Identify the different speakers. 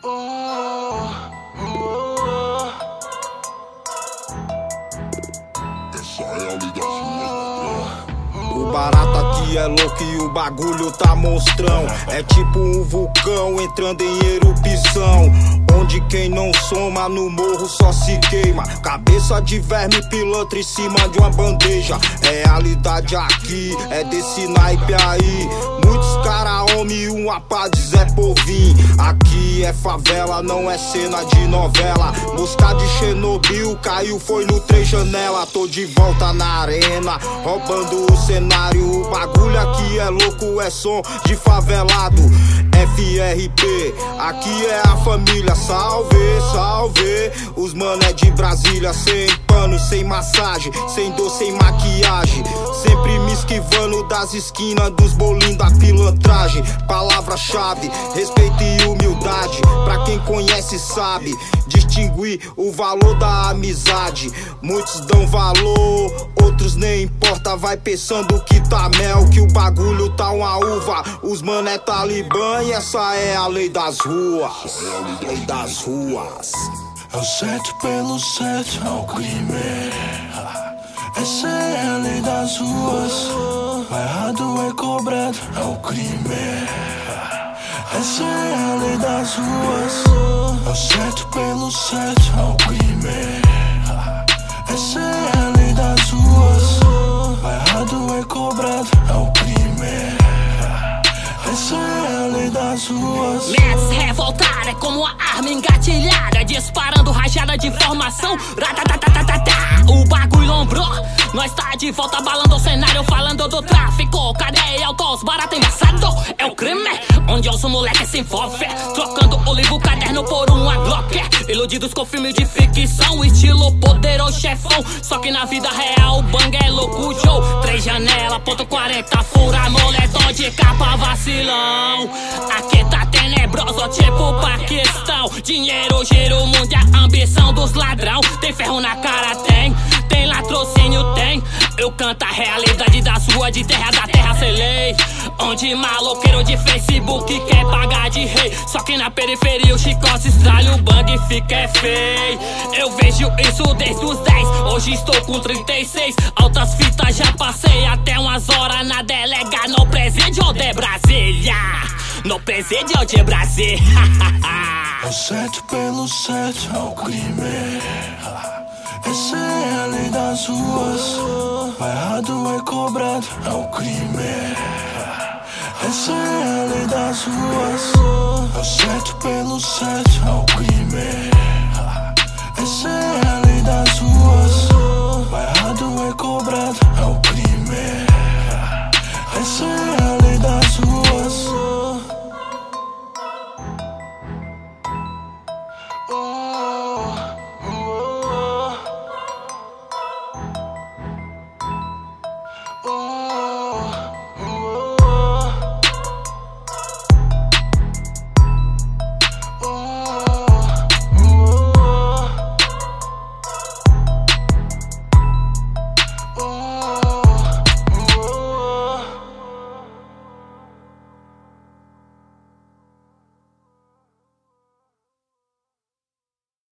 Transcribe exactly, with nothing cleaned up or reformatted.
Speaker 1: Oh, oh,
Speaker 2: Essa é a lei das ruas.
Speaker 3: O barato aqui é louco e o bagulho tá monstrão. É tipo um vulcão entrando em erupção, onde quem não soma no morro só se queima. Cabeça de verme pilantra em cima de uma bandeja. Realidade aqui é desse naipe aí. Muitos cara homem e uma pá de Zé Povinho. Aqui é favela, não é cena de novela. Mosca de Chernobyl caiu, foi no três janela. Tô de volta na arena, roubando o cenário. O bagulho aqui é louco, é som de favelado. F R P, aqui é a família. Salve, salve, os mano é de Brasília. Sem pano, sem massagem, sem dor, sem maquiagem. Sempre me esquivando das esquinas dos bolinhos da pilantragem. Palavra-chave, respeito e humildade. Pra quem conhece sabe distinguir o valor da amizade. Muitos dão valor, outros nem importa. Vai pensando que tá mel, que o bagulho tá uma uva. Os mano é talibã e essa é a lei das ruas. Lei das ruas.
Speaker 1: É o certo pelo certo, é o crime. Essa é a lei das ruas. O errado é cobrado, é o crime. Essa é a lei das ruas. É o certo pelo certo, é o crime. Essa é a lei das ruas. O errado é cobrado, é o crime. Essa é a lei das ruas.
Speaker 4: Mets revoltada é como uma arma engatilhada, disparando rajada de informação. Ratatatatata, o bagulho lombrou. Nós tá de volta balando o cenário, falando do tráfico. Cadeia, autos, barato embaçado. É o crime, onde os moleques se envolvem, trocando o livro caderno por uma Glock. Iludidos com filme de ficção, estilo poderoso chefão. Só que na vida real o bang é louco, Joe. Três janela, ponto quarenta, fura moletom de capa vacilão. Aqui tá tenebroso, tipo Paquistão. Dinheiro gira o mundo, a ambição dos ladrão. Tem ferro na cara, tem. Tem latrocínio, tem. Eu canto a realidade das ruas, de terra da terra sem lei. Onde maloqueiro de Facebook quer pagar de rei. Só que na periferia o chicote estralha, o bang fica é feio. Eu vejo isso desde os dez, hoje estou com trinta e seis. Altas fitas já passei, até umas horas na delega. No presídio de Brasília, no presídio de Brasília.
Speaker 1: É o certo pelo certo, é o crime. Essa é a lei das ruas. O errado é cobrado, é o crime. Essa é a lei das ruas. É o certo pelo certo, é o crime. Essa é